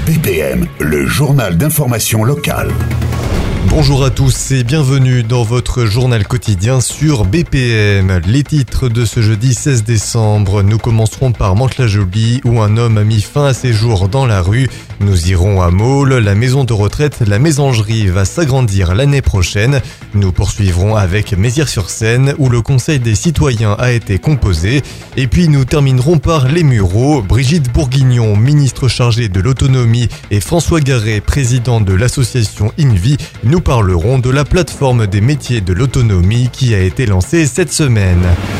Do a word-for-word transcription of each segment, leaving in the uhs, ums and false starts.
B P M, le journal d'information locale. Bonjour à tous et bienvenue dans votre journal quotidien sur B P M. Les titres de ce jeudi seize décembre. Nous commencerons par Mantes-la-Jolie où un homme a mis fin à ses jours dans la rue. Nous irons à Maule, la maison de retraite La Mésangerie va s'agrandir l'année prochaine. Nous poursuivrons avec Mézières-sur-Seine où le Conseil des citoyens a été composé. Et puis nous terminerons par les Mureaux. Brigitte Bourguignon, ministre chargée de l'autonomie, et François Garret, président de l'association INVI, nous parlerons de la plateforme des métiers de l'autonomie qui a été lancée cette semaine.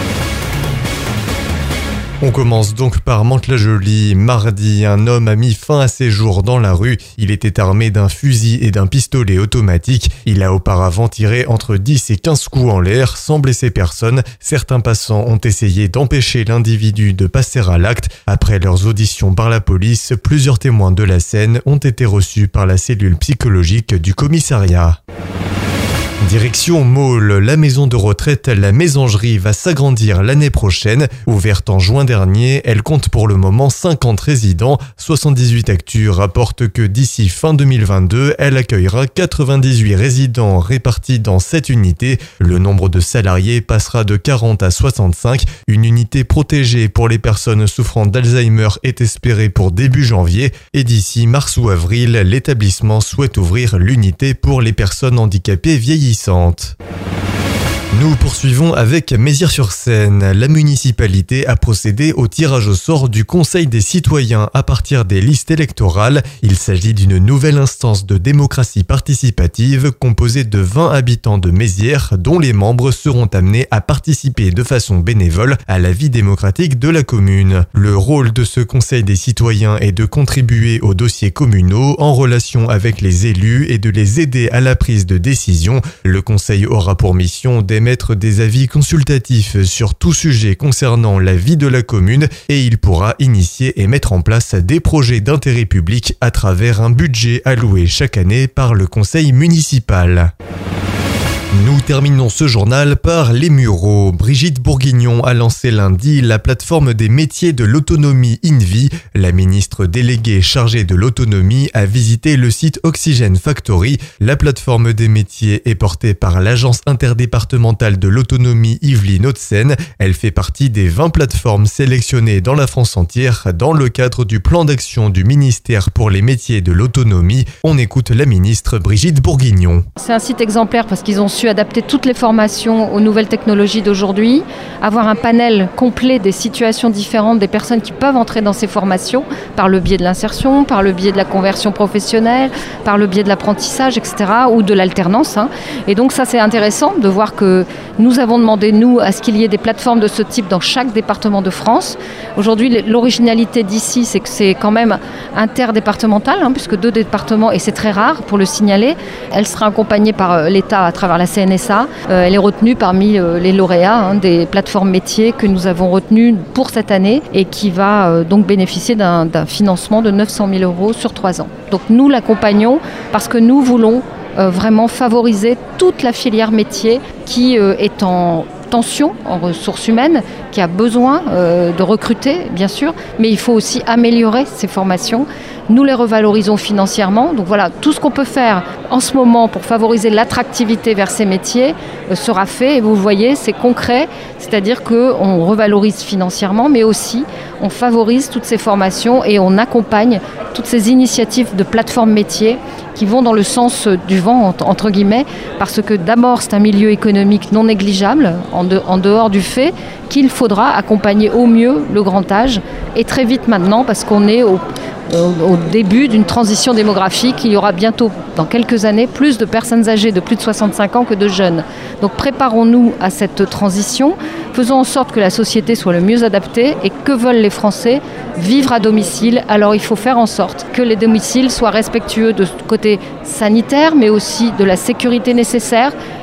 On commence donc par Mantes-la-Jolie. Mardi, un homme a mis fin à ses jours dans la rue. Il était armé d'un fusil et d'un pistolet automatique. Il a auparavant tiré entre dix et quinze coups en l'air sans blesser personne. Certains passants ont essayé d'empêcher l'individu de passer à l'acte. Après leurs auditions par la police, plusieurs témoins de la scène ont été reçus par la cellule psychologique du commissariat. Direction Maule, la maison de retraite La Mésangerie va s'agrandir l'année prochaine. Ouverte en juin dernier, elle compte pour le moment cinquante résidents. soixante-dix-huit Actu rapporte que d'ici fin deux mille vingt-deux, elle accueillera quatre-vingt-dix-huit résidents répartis dans sept unités. Le nombre de salariés passera de quarante à soixante-cinq. Une unité protégée pour les personnes souffrant d'Alzheimer est espérée pour début janvier. Et d'ici mars ou avril, l'établissement souhaite ouvrir l'unité pour les personnes handicapées vieillissantes. Nous poursuivons avec Mézières-sur-Seine. La municipalité a procédé au tirage au sort du Conseil des citoyens à partir des listes électorales. Il s'agit d'une nouvelle instance de démocratie participative composée de vingt habitants de Mézières dont les membres seront amenés à participer de façon bénévole à la vie démocratique de la commune. Le rôle de ce Conseil des citoyens est de contribuer aux dossiers communaux en relation avec les élus et de les aider à la prise de décision. Le Conseil aura pour mission d'émettre des avis consultatifs sur tout sujet concernant la vie de la commune et il pourra initier et mettre en place des projets d'intérêt public à travers un budget alloué chaque année par le conseil municipal. Nous terminons ce journal par les Mureaux. Brigitte Bourguignon a lancé lundi la plateforme des métiers de l'autonomie INVI. La ministre déléguée chargée de l'autonomie a visité le site Oxygène Factory. La plateforme des métiers est portée par l'Agence interdépartementale de l'autonomie Yvelines-Hauts-de-Seine. Elle fait partie des vingt plateformes sélectionnées dans la France entière dans le cadre du plan d'action du ministère pour les métiers de l'autonomie. On écoute la ministre Brigitte Bourguignon. C'est un site exemplaire parce qu'ils ont su adapter toutes les formations aux nouvelles technologies d'aujourd'hui, avoir un panel complet des situations différentes des personnes qui peuvent entrer dans ces formations par le biais de l'insertion, par le biais de la conversion professionnelle, par le biais de l'apprentissage, et cetera, ou de l'alternance. Hein. Et donc ça, c'est intéressant de voir que nous avons demandé, nous, à ce qu'il y ait des plateformes de ce type dans chaque département de France. Aujourd'hui, l'originalité d'ici, c'est que c'est quand même interdépartemental, hein, puisque deux départements, et c'est très rare pour le signaler, elle sera accompagnée par l'État à travers la C N S A. Euh, elle est retenue parmi euh, les lauréats hein, des plateformes métiers que nous avons retenues pour cette année et qui va euh, donc bénéficier d'un, d'un financement de neuf cent mille euros sur trois ans. Donc nous l'accompagnons parce que nous voulons euh, vraiment favoriser toute la filière métier qui euh, est en tension en ressources humaines, qui a besoin euh, de recruter, bien sûr, mais il faut aussi améliorer ces formations. Nous les revalorisons financièrement. Donc voilà, tout ce qu'on peut faire en ce moment pour favoriser l'attractivité vers ces métiers euh, sera fait. Et vous voyez, c'est concret, c'est-à-dire qu'on revalorise financièrement, mais aussi on favorise toutes ces formations et on accompagne toutes ces initiatives de plateformes métiers qui vont dans le sens du vent, entre guillemets, parce que d'abord, c'est un milieu économique non négligeable, en, de, en dehors du fait qu'il faudra accompagner au mieux le grand âge, et très vite maintenant, parce qu'on est au, au, au début d'une transition démographique. Il y aura bientôt, dans quelques années, plus de personnes âgées de plus de soixante-cinq ans que de jeunes. Donc préparons-nous à cette transition, faisons en sorte que la société soit le mieux adaptée, et que veulent les Français? Vivre à domicile. Alors il faut faire en sorte que les domiciles soient respectueux de ce côté sanitaire, mais aussi de la sécurité nécessaire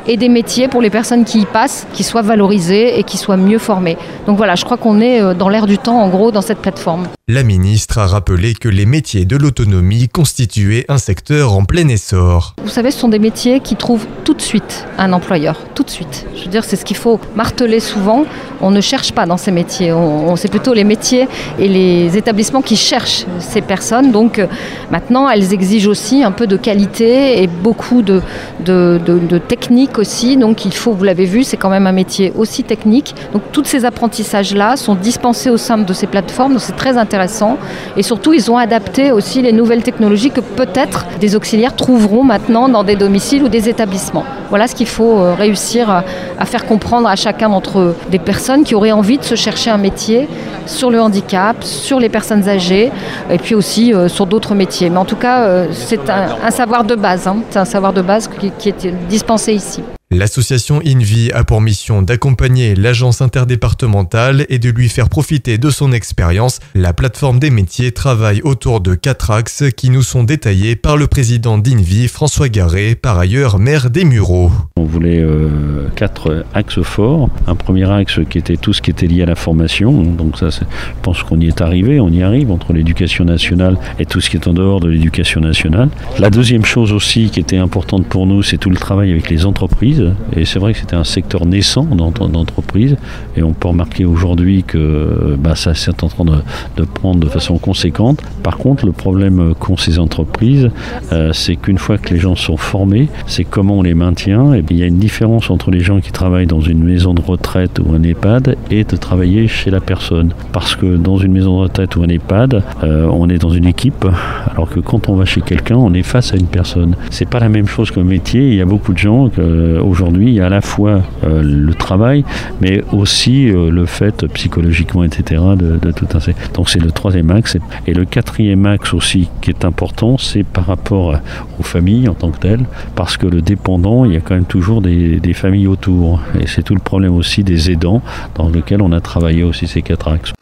et des métiers pour les personnes qui y passent, qui soient valorisées et qui soient mieux formées. Donc voilà, je crois qu'on est dans l'air du temps, en gros, dans cette plateforme. La ministre a rappelé que les métiers de l'autonomie constituaient un secteur en plein essor. Vous savez, ce sont des métiers qui trouvent tout de suite un employeur, tout de suite. Je veux dire, c'est ce qu'il faut marteler souvent. On ne cherche pas dans ces métiers. On, on, c'est plutôt les métiers et les établissements qui cherchent ces personnes. Donc euh, maintenant, elles exigent aussi un peu de qualité et beaucoup de, de, de, de technique aussi. Donc il faut, vous l'avez vu, c'est quand même un métier aussi technique. Donc tous ces apprentissages-là sont dispensés au sein de ces plateformes. Donc c'est très intéressant. Et surtout, ils ont adapté aussi les nouvelles technologies que peut-être des auxiliaires trouveront maintenant dans des domiciles ou des établissements. Voilà ce qu'il faut réussir à faire comprendre à chacun d'entre des personnes qui auraient envie de se chercher un métier sur le handicap, sur les personnes âgées et puis aussi euh, sur d'autres métiers. Mais en tout cas, euh, c'est un, un savoir de base, hein. C'est un savoir de base qui, qui est dispensé ici. L'association INVI a pour mission d'accompagner l'agence interdépartementale et de lui faire profiter de son expérience. La plateforme des métiers travaille autour de quatre axes qui nous sont détaillés par le président d'INVI, François Garret, par ailleurs maire des Mureaux. On voulait euh, quatre axes forts. Un premier axe qui était tout ce qui était lié à la formation. Donc ça, c'est, je pense qu'on y est arrivé, on y arrive entre l'éducation nationale et tout ce qui est en dehors de l'éducation nationale. La deuxième chose aussi qui était importante pour nous, c'est tout le travail avec les entreprises. Et c'est vrai que c'était un secteur naissant d'entreprise et on peut remarquer aujourd'hui que bah, ça c'est en train de, de prendre de façon conséquente. Par contre, le problème qu'ont ces entreprises, euh, c'est qu'une fois que les gens sont formés, c'est comment on les maintient. Et il y a une différence entre les gens qui travaillent dans une maison de retraite ou un EHPAD et de travailler chez la personne. Parce que dans une maison de retraite ou un EHPAD, euh, on est dans une équipe, alors que quand on va chez quelqu'un, on est face à une personne. C'est pas la même chose qu'un métier. Il y a beaucoup de gens que aujourd'hui, il y a à la fois euh, le travail, mais aussi euh, le fait psychologiquement, et cetera, de, de tout un... Donc c'est le troisième axe. Et le quatrième axe aussi qui est important, c'est par rapport aux familles en tant que telles, parce que le dépendant, il y a quand même toujours des, des familles autour. Et c'est tout le problème aussi des aidants, dans lequel on a travaillé aussi ces quatre axes.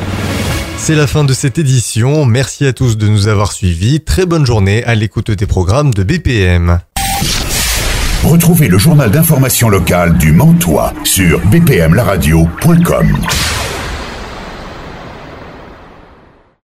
C'est la fin de cette édition. Merci à tous de nous avoir suivis. Très bonne journée à l'écoute des programmes de B P M. Retrouvez le journal d'information locale du Mantois sur b p m la radio point com.